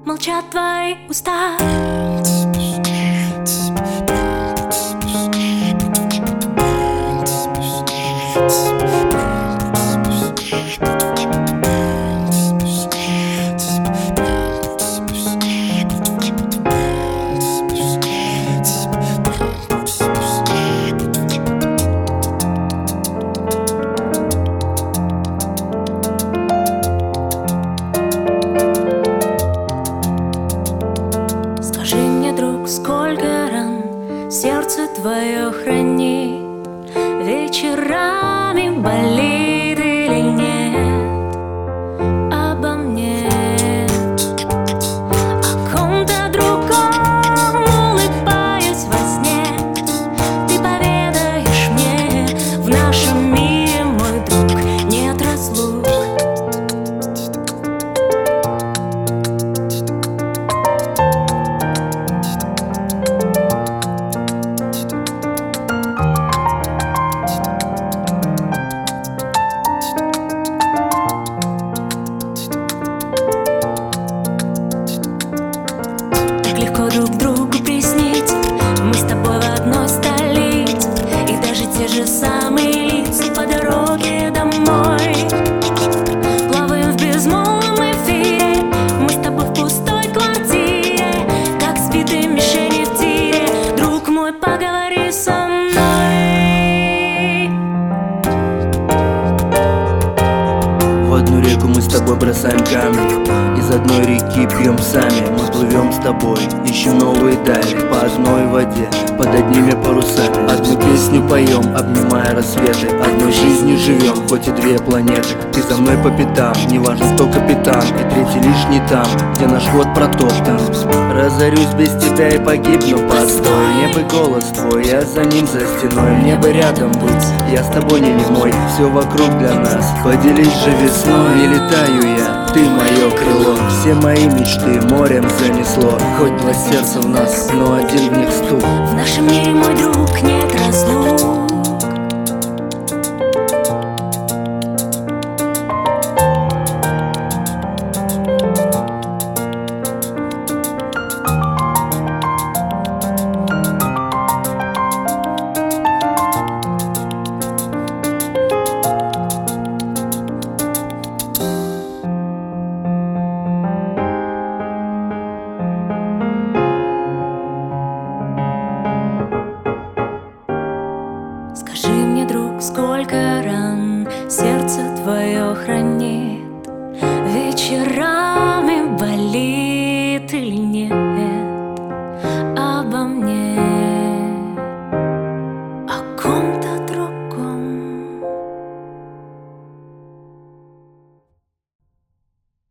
молчат твои уста. Скажи мне, друг, сколько ран сердце твое хранит, вечерами болит или нет обо мне, о ком-то другом улыбаюсь во сне. Ты поведаешь мне, в нашем мире, мой друг, нет разлук. Легко друг другу присниться, мы с тобой в одной столице, и даже те же самые лица по дороге домой. Плаваем в безмолвном эфире, мы с тобой в пустой квартире, как сбитые мишени в тире. Друг мой, поговори со мной. В одну реку мы с тобой бросаем камни, из одной реки пьем сами. Мы плывем с тобой, ищем новые дали, по одной воде, под одними парусами. Одну песню поем, обнимая рассветы, одной жизнью живем, хоть и две планеты. Ты за мной по пятам, неважно, кто капитан, и третий лишь не там, где наш ход протоптан. Разорюсь без тебя и погибну, постой. Мне бы голос твой, я за ним за стеной. Мне бы рядом быть, я с тобой не немой. Все вокруг для нас, поделись же весной. Не летаю я, ты мое крыло. Все мои мечты морем занесло. Хоть два сердца в нас, но один в них стук. В нашем мире, мой друг, нет разлук. Скажи мне, друг, сколько ран сердце твое хранит.